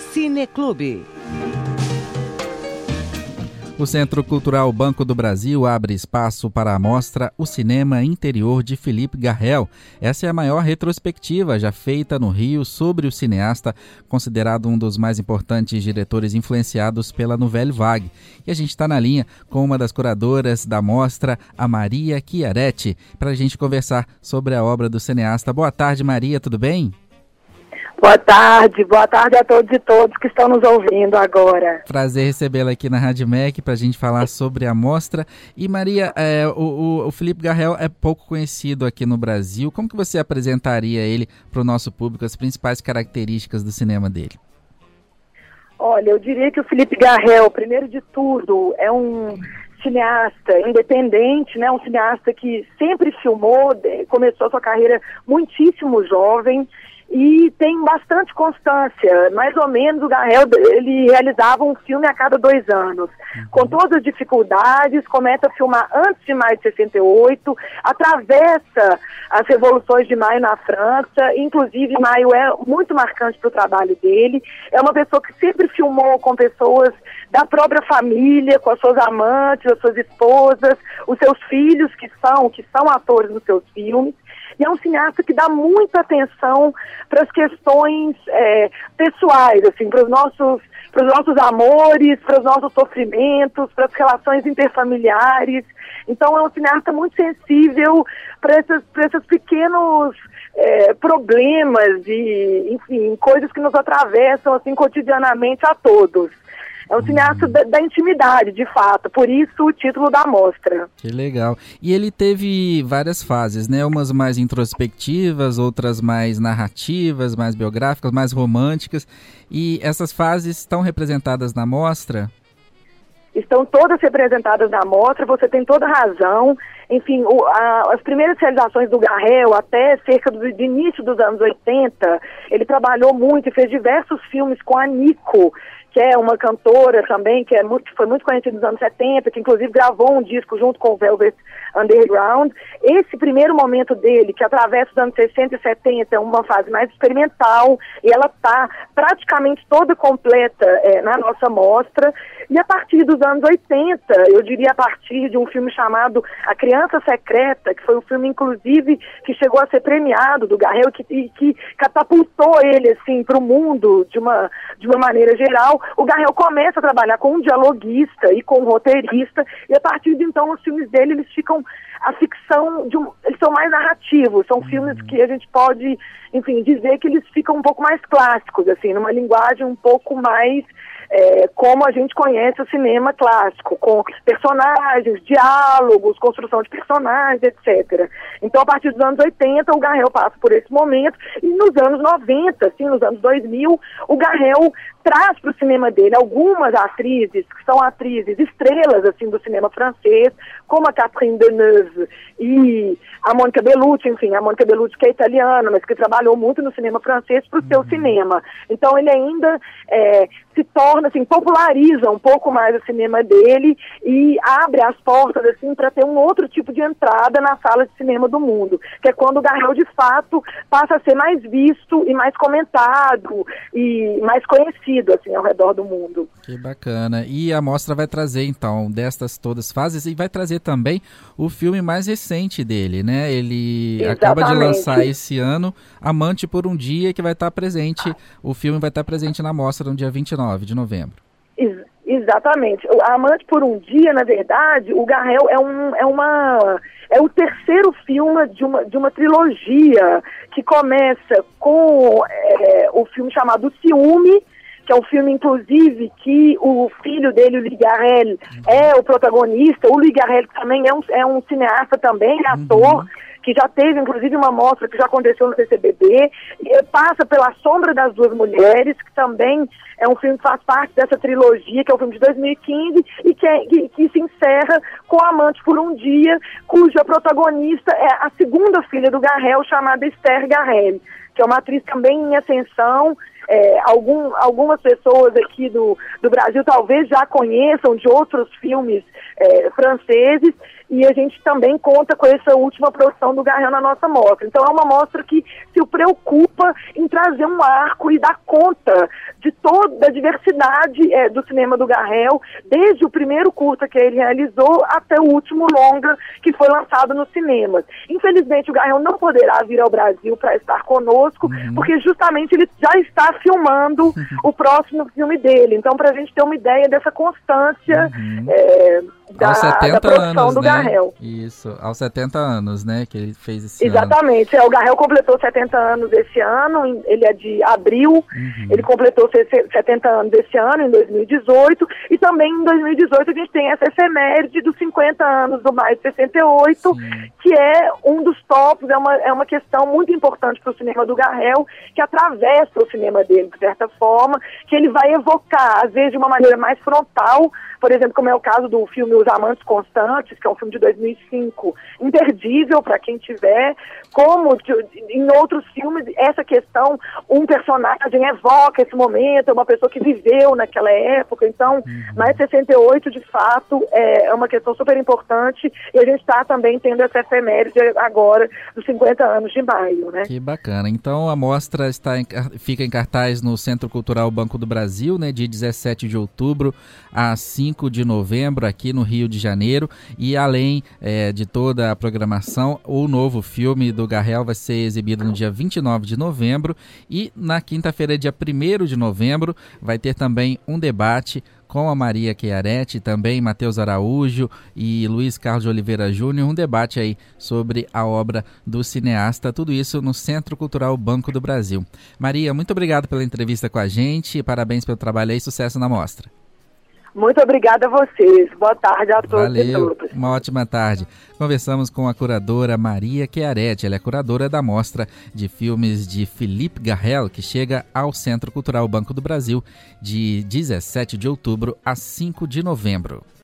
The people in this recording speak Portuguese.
Cineclube. O Centro Cultural Banco do Brasil abre espaço para a mostra O Cinema Interior de Philippe Garrel. Essa é a maior retrospectiva já feita no Rio sobre o cineasta, considerado um dos mais importantes diretores influenciados pela Nouvelle Vague. E a gente está na linha com uma das curadoras da mostra, a Maria Chiaretti, para a gente conversar sobre a obra do cineasta. Boa tarde, Maria, tudo bem? Boa tarde a todos e todas que estão nos ouvindo agora. Prazer recebê-la aqui na Rádio MEC para a gente falar sobre a mostra. E Maria, o Philippe Garrel é pouco conhecido aqui no Brasil. Como que você apresentaria ele para o nosso público, as principais características do cinema dele? Olha, eu diria que o Philippe Garrel, primeiro de tudo, é um cineasta independente, né? Um cineasta que sempre filmou, começou a sua carreira muitíssimo jovem, e tem bastante constância. Mais ou menos o Garrel, ele realizava um filme a cada 2 anos. Com todas as dificuldades, começa a filmar antes de maio de 68, atravessa as revoluções de maio na França, inclusive maio é muito marcante para o trabalho dele. É uma pessoa que sempre filmou com pessoas da própria família, com as suas amantes, as suas esposas, os seus filhos que são atores nos seus filmes. E é um cineasta que dá muita atenção para as questões pessoais, assim, para os nossos amores, para os nossos sofrimentos, para as relações interfamiliares. Então é um cineasta muito sensível para esses pequenos problemas e, enfim, coisas que nos atravessam assim, cotidianamente a todos. É um cineasta da intimidade, de fato, por isso o título da mostra. Que legal. E ele teve várias fases, né? Umas mais introspectivas, outras mais narrativas, mais biográficas, mais românticas. E essas fases estão representadas na mostra? Estão todas representadas na mostra, você tem toda razão. Enfim, as primeiras realizações do Garrel, até cerca do início dos anos 80, ele trabalhou muito e fez diversos filmes com a Nico, que é uma cantora também, que foi muito conhecida nos anos 70, que inclusive gravou um disco junto com o Velvet Underground. Esse primeiro momento dele, que atravessa os anos 60 e 70, é uma fase mais experimental, e ela está praticamente toda completa na nossa mostra. E a partir dos anos 80, eu diria a partir de um filme chamado A Criança Secreta, que foi um filme, inclusive, que chegou a ser premiado do Garrel, que catapultou ele assim, para o mundo de uma maneira geral. O Garrel começa a trabalhar com um dialoguista e com um roteirista, e a partir de então os filmes dele, eles ficam a ficção, eles são mais narrativos, são filmes que a gente pode, enfim, dizer que eles ficam um pouco mais clássicos, assim, numa linguagem um pouco mais como a gente conhece o cinema clássico, com personagens, diálogos, construção de personagens, etc. Então, a partir dos anos 80, o Garrel passa por esse momento, e nos anos 90, assim, nos anos 2000, o Garrel traz para o cinema dele algumas atrizes, que são atrizes estrelas, assim, do cinema francês, como a Catherine Deneuve e a Monica Bellucci, enfim, a Monica Bellucci que é italiana, mas que trabalhou muito no cinema francês para o seu cinema. Então, ele ainda se torna, assim, populariza um pouco mais o cinema dele e abre as portas, assim, para ter um outro tipo de entrada na sala de cinema do mundo, que é quando o Garrel, de fato, passa a ser mais visto e mais comentado e mais conhecido, assim, ao redor do mundo. Que bacana. E a mostra vai trazer, então, destas todas fases, e vai trazer também o filme mais recente dele, né? Ele acaba de lançar esse ano Amante por um Dia, que vai estar presente, o filme vai estar presente na mostra no dia 29 de novembro. Exatamente. A Amante por um Dia, na verdade, o Garrel é o terceiro filme de uma trilogia que começa com o filme chamado Ciúme, que é um filme, inclusive, que o filho dele, o Louis Garrel, é o protagonista. O Louis Garrel também é um cineasta também, ator, que já teve, inclusive, uma mostra que já aconteceu no CCBB, passa pela Sombra das Duas Mulheres, que também é um filme que faz parte dessa trilogia, que é um filme de 2015, e que se encerra com Amante por um Dia, cuja protagonista é a segunda filha do Garrel, chamada Esther Garrel, que é uma atriz também em ascensão. Algumas pessoas aqui do Brasil talvez já conheçam de outros filmes franceses, e a gente também conta com essa última produção do Garrel na nossa mostra. Então é uma mostra que se preocupa em trazer um arco e dar conta de toda a diversidade do cinema do Garrel, desde o primeiro curta que ele realizou até o último longa que foi lançado nos cinemas. Infelizmente, o Garrel não poderá vir ao Brasil para estar conosco, porque justamente ele já está filmando o próximo filme dele. Então, para a gente ter uma ideia dessa constância da produção anos, do né? Garrel. Isso, aos 70 anos, né, que ele fez esse ano. Exatamente, o Garrel completou 70 anos esse ano, ele é de abril, ele completou 70 anos esse ano, em 2018, e também em 2018 a gente tem essa efeméride dos 50 anos do Maio de 68, que é um dos tópicos, é uma questão muito importante para o cinema do Garrel, que atravessa o cinema dele, de certa forma, que ele vai evocar, às vezes de uma maneira mais frontal, por exemplo, como é o caso do filme Os Amantes Constantes, que é um filme de 2005, imperdível para quem tiver, como em outros filmes, essa questão, um personagem evoca esse momento, é uma pessoa que viveu naquela época, então, mais 68, de fato, é uma questão super importante, e a gente está também tendo essa efeméride agora dos 50 anos de maio, né? Que bacana. Então, a mostra fica em cartaz no Centro Cultural Banco do Brasil, né, de 17 de outubro a 5 de novembro, aqui no Rio de Janeiro, e além de toda a programação, o novo filme do Garrel vai ser exibido no dia 29 de novembro, e na quinta-feira, dia 1º de novembro, vai ter também um debate com a Maria Chiaretti, também Matheus Araújo e Luiz Carlos de Oliveira Júnior, um debate aí sobre a obra do cineasta, tudo isso no Centro Cultural Banco do Brasil. Maria, muito obrigado pela entrevista com a gente, parabéns pelo trabalho aí, sucesso na mostra. Muito obrigada a vocês. Boa tarde a todos e todas. Uma ótima tarde. Conversamos com a curadora Maria Chiaretti. Ela é curadora da mostra de filmes de Philippe Garrel, que chega ao Centro Cultural Banco do Brasil de 17 de outubro a 5 de novembro.